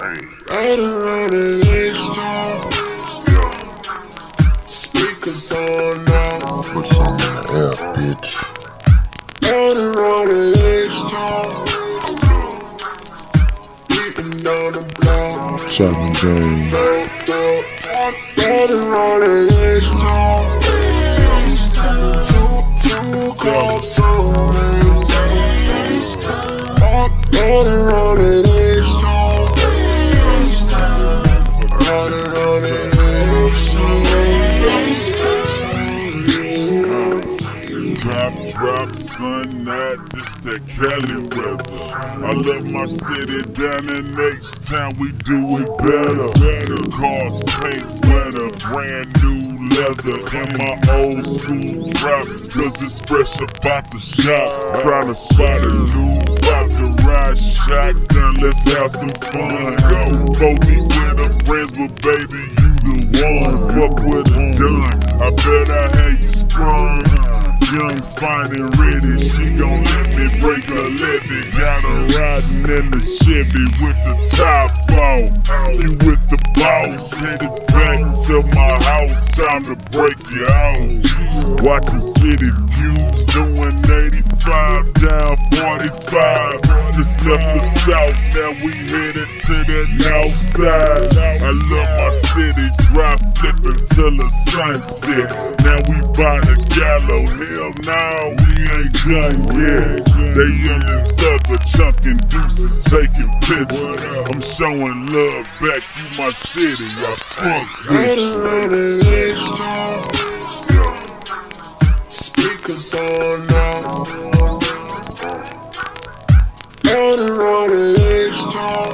Riding around the H-Town. Speakers on now. Put some in the air, bitch. Riding around the H-Town. Beating down the block. 7 days. Riding around the H-Town. Two cops on me. Riding around the H-Town. Riding around the Drop, son, this that Cali weather. I love my city down in H-Town, we do it better. Cars paint weather, brand new leather. In my old school drop, cause it's fresh about the shop. Tryna spot a new vodka, ride shotgun, let's have some fun. Go, bogey with her friends, but baby, you the one. Fuck with a gun, I bet I had you sprung. Young, fine and ready, she gon' let me break her levy. Got her riding in the Chevy with the top off. You with the boss, headed back to my house, time to break you out. Watch the city views, doing 85 down 45. Just left the south, now we headed to that north side. I love my city, drive flipping till the sunset. Now we by the gallows, hell nah, we ain't done yet. They yelling thugger, chunking deuces, taking pictures. I'm showing love back to my city, I fuck with Riding around the H-Town. Speakers on now. Riding around the H-Town.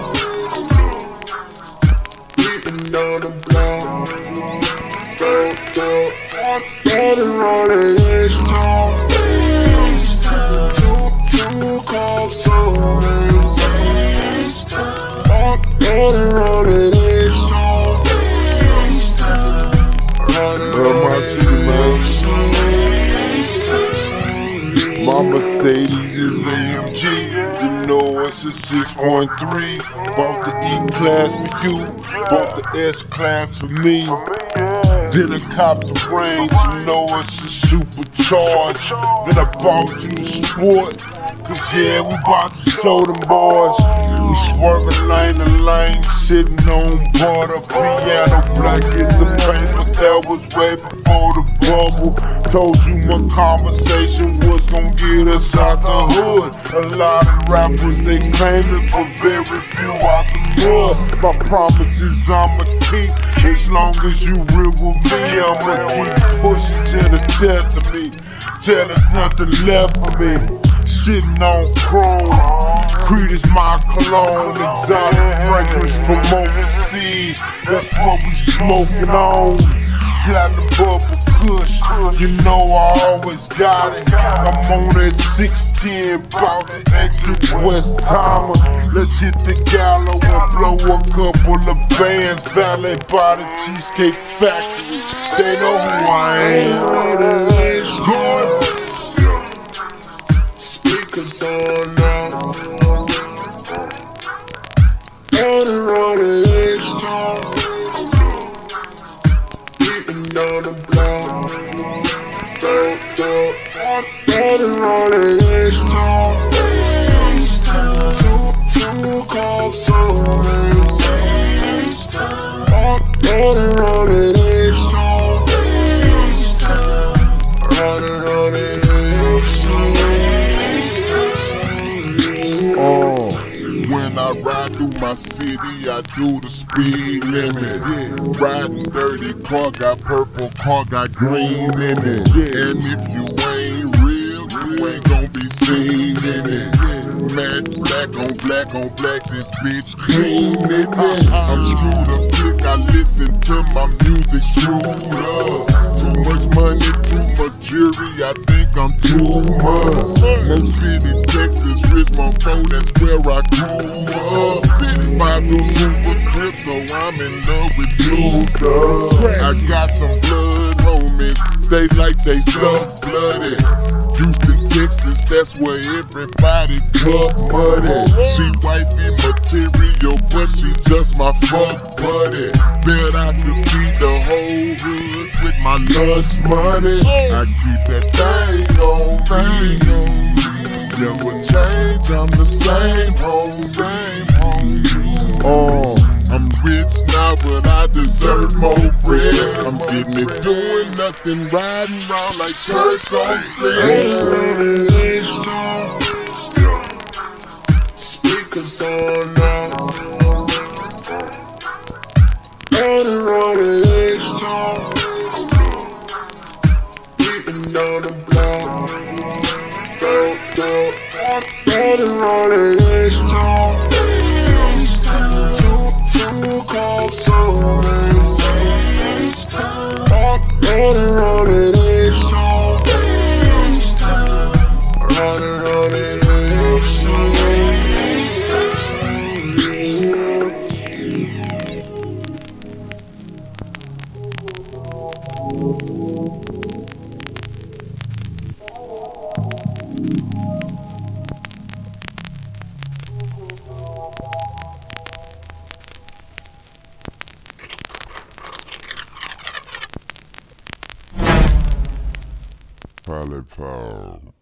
Beating down the block. Riding around the H-Town. Two cops on me. Riding around the H-Town. My city, man. My Mercedes is AMG. You know it's a 613. Bought the E-Class for you. Bought the S-Class for me. Then I copped the Range. You know it's a supercharged. Then I bought you the Sport. Cause yeah, we bout to show them boys. We swerving lane to lane, sitting on butter. Piano black is the paper, that was way before the bubble. Told you my conversation was gon' get us out the hood. A lot of rappers, they claiming, but very few out the mud. My promises I'ma keep, as long as you real with me, I'ma keep pushing to the death of me. Till there's nothing left for me. Sitting on chrome, Creed is my cologne. Exotic fragrance from overseas, that's what we smoking on. Platinum bubble kush, you know I always got it. I'm on that 610, bout to exit West Timer. Let's hit the gallows and blow a couple of bands. Valet by the Cheesecake Factory, they know who I am. Speakers on now. Riding around the H-Town. Beating down the block. Riding around the H-Town. Two cops on me. Riding around the H-Town. Riding around the H-Town. When I ride through my city, I do the speed limit. Riding dirty, car got purple, car got green in it. And if you ain't real, you ain't gon' be seen in it. Mad black on black, this bitch clean in it. I'm screwed up quick, I listen to my music screwed up. Too much money, too much jury, I think I'm too much. No City, Texas, Richmond, that's where I grew up. City 5 new super crib, so I'm in love with blue stuff. I got some blood homies, they like they stuff blooded. Houston, Texas, that's where everybody club money. She wifey material, but she just my fuck buddy. Bet I could feed the whole hood with my lunch money. I keep that thing on me. Never change, I'm the same home. I'm rich now, but I deserve more bread. I'm getting it, doing nothing, riding around like Kurt on Running strong. Speakers on now. Running strong. Beating down the block. Running strong. Two cops on me. Running strong. Running strong. Pilot Power.